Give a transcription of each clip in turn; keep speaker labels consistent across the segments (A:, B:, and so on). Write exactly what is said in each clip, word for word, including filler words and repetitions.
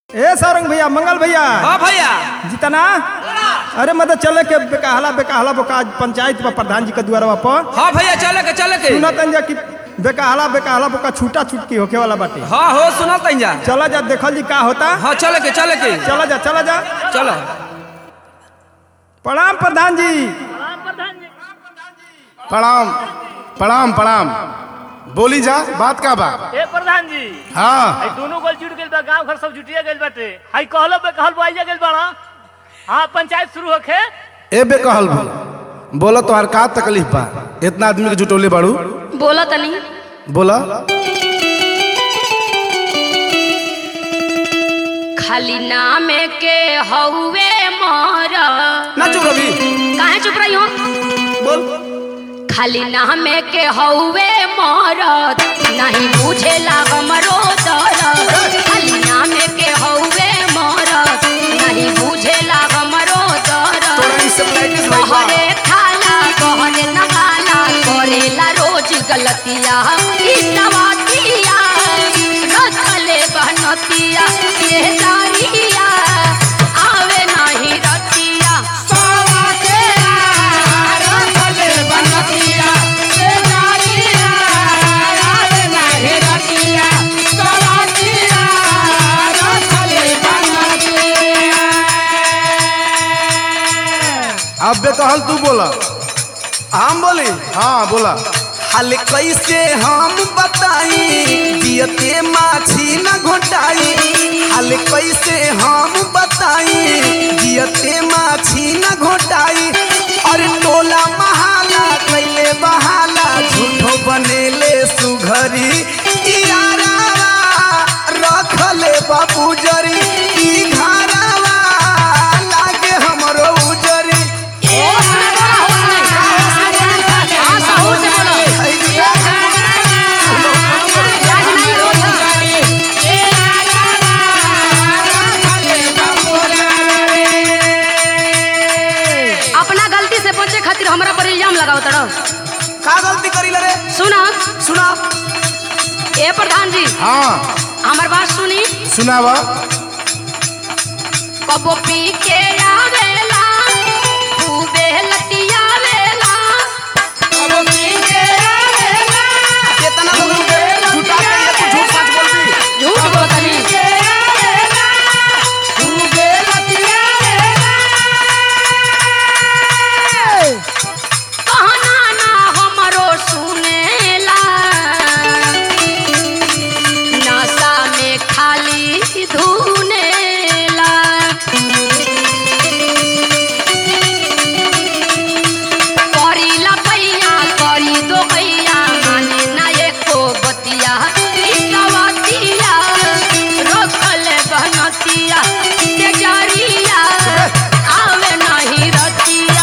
A: ए सारंग भैया, मंगल भैया।
B: हाँ भैया।
A: जितना अरे मतलब चले के बेकाहला बेकाहला बोका पंचायत पर प्रधान जी के द्वारा पर।
B: हाँ भैया चले के चले के
A: सुना तंजा कि बेकाहला बेकाहला बोका छूटा छूट की होके वाला बाटे।
B: हाँ हो सुना तंजा।
A: चला जा देखल जी का होता।
B: हाँ चले के चले के
A: चला जा चला जा
B: चलो।
A: प्रणाम प्रधान जी।
C: प्रणाम प्रणाम प्रणाम। बोली जा बात का बा।
D: ए प्रधान जी,
C: हाँ
D: आई दोनों गोल जुट गेल बा, गांव घर सब जुटिया गेल बाटे। आई कहलो बे कहल बाइजा गेल बाड़ा। हां पंचायत शुरू होखे।
C: ए बे कहल भी बोला तोहार का तकलीफ बा, इतना आदमी के जुटौले बाड़ू।
E: बोला तनी
C: बोला।
E: खाली नाम के हौवे मारा।
B: ना चुप रवि।
E: काहे चुप रही हो?
B: बोल।
E: खाली नाम के हौवे मरद, नहीं बुझेला हमरो दर्द। खाली नाम के हौवे मरद, नहीं बुझेला हमरो दर्द। कहरे खाला कहरे नहाला, करेला रोज गलतिया। इसवातिया रखले बहनतिया, ये दारिया आवे नहीं रतिया।
C: अब बे कहल तू बोला।
B: हम बोले
C: हाँ बोला।
B: हाल कैसे हम बताई, दियते माछी न घोटाई। हाल कैसे हम बताई, दियते माछी न घोटाई। और टोला महाला कैले बहाला, झूठो बनेले सुघरी। इयारावा रखले बाबू जरी, ई घरावा लागे हमरो उजरी।
E: अपना गलती से बचे खातिर हमरा पर इल्जाम लगाओ तड़ो।
B: का गलती करी रे?
E: सुना
B: सुना।
E: ए प्रधान जी,
C: हाँ
E: हमार बात सुनी।
C: सुनावा।
E: कबो पी के आवेला, खूबे लतियावेला। कबो पी के आवेला,
B: कितना लोगों के झूठा कहिए तू, झूठ सच बोलती।
E: झूठ बोलतनी। खूबे लतियावेला, कहना ना हमरो सुनेला। नशा में खाली धुनेला। करी लपैया करी दो भैया, माने ना एको बतिया। इसवतिया रखल बहनतिया, तेजरिया आवे नहीं रतिया।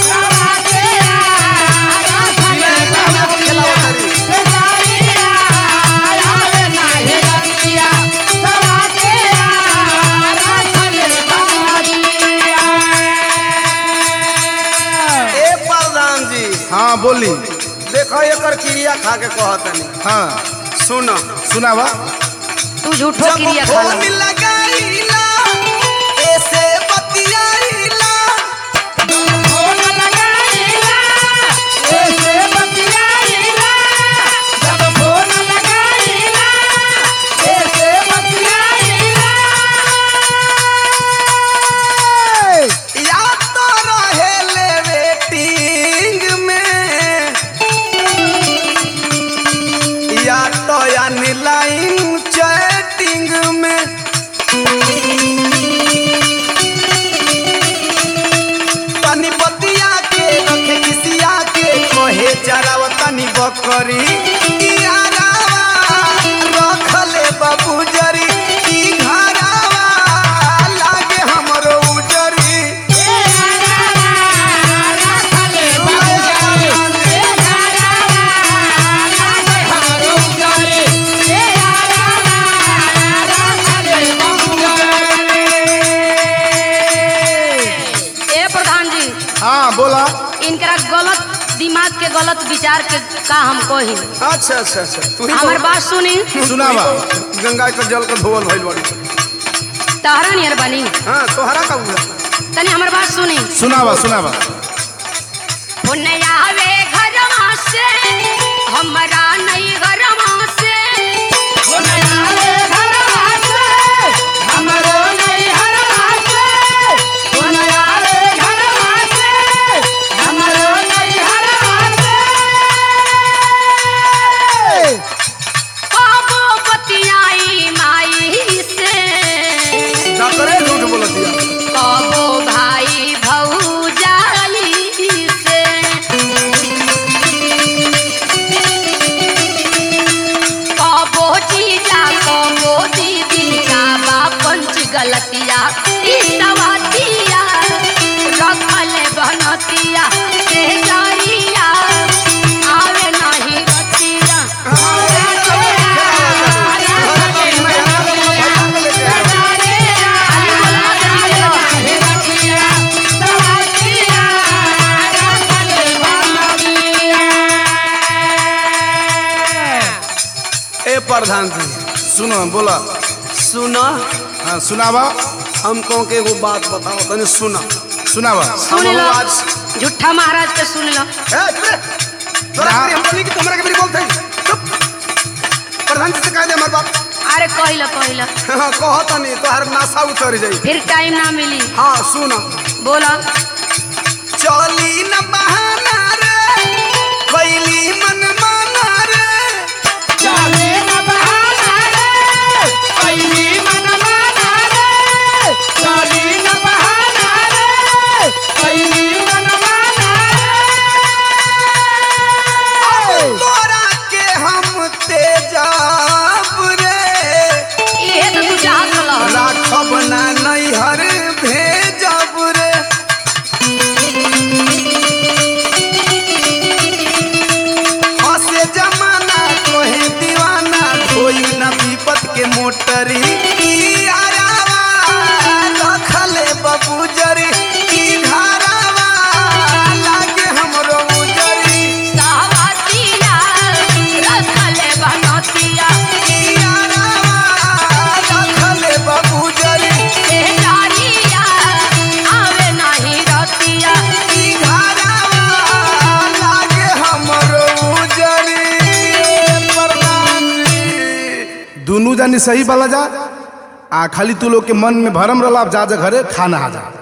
B: ए प्रधान जी,
C: हाँ बोली।
B: देखो एकर क्रिया खा के कहतनी।
C: हाँ
B: सुनो।
C: सुनावा।
E: तू झूठो
B: जब
E: क्रिया
B: फोन
E: खाला।
B: लगाईला, ऐसे बतियाईला। फोन लगाईला, ऐसे बतियाईला। जब फोन लगाईला, ऐसे बतियाईला। या तो रहेले वेटिंग में, या तो यानी लाइन चैटिंग में। तनी बतिया के रखे किसिया के, कहे चराव तनी बकरी। इयारावा रखले बाबू जरी, ई घरावा लागे हमरो उजरी।
E: ए प्रधान जी,
C: हाँ बोला।
E: इनकरा गलत दिमाग के गलत विचार के का हम कही।
B: अच्छा अच्छा अच्छा तू ही
E: हमार
B: बोल।
E: बात सुनी।
C: सुनावा।
B: गंगा के जल के धोवल भइल बाड़ी।
E: तारा नियर बनी
B: हाँ तोहरा का हुआ
E: तनी हमर बात सुनी
C: सुनावा सुनावा
E: पुनया वे घरवा से हमरा नहीं घरवा से पुनया वे घरवा से हमरो नहीं घरवा से पुनया वे घरवा से हमरो नहीं घरवा से बाबू बतियाई माई से
B: डॉक्टरे झूठ बोल दिया
E: बाबू भाई भौजाई से बाबू जीजा बाबू दीदी का बापंच गलतिया ई सवातिया रखल बनतिया से जरिया आवे नहीं गतिया
B: ए प्रधान जी
C: सुनो बोला
B: सुना
C: हाँ सुनावा
B: हमको के एगो बात बताओ तने सुना
C: सुनावा
E: सुन
B: हम
E: लो
B: आज
E: झूठा महाराज के सुन लो
B: ए चुप रे तोरा
C: ना।
B: के हम बोली कि तुमरा के मेरी बोलते चुप प्रधान जी से कह दे हमार बात
E: अरे कहिला कहिला
B: हां कहत नहीं तोहर नासा उतर जाई
E: फिर टाइम ना मिली
B: हां सुना
E: बोला
B: चली न बहाना रे कैली मन माना रे चली न बहाना रे कैली मन माना रे चली न बहाना रे कैली मन माना रे तोरा के हम तेजाब रे
E: ये तो तू चाहत रहा
B: राखब ना नैहर भेजब रे हसे जमाना तोहे दीवाना कोई न विपत के मोटरी ई आरावा रखले बबूजरी ई घरावा लागे हमरो उजरी
E: सावतिया रखले बनतिया
B: ई आरावा रखले बबूजरी
E: से जारिया आवे नहीं रतिया
B: ई घरावा लागे हमरो उजरी प्रधान जी
C: दोनों जानी सही वाला जा आ खाली तू लोग के मन में भरम रहा जा जा घरे खाना आ जा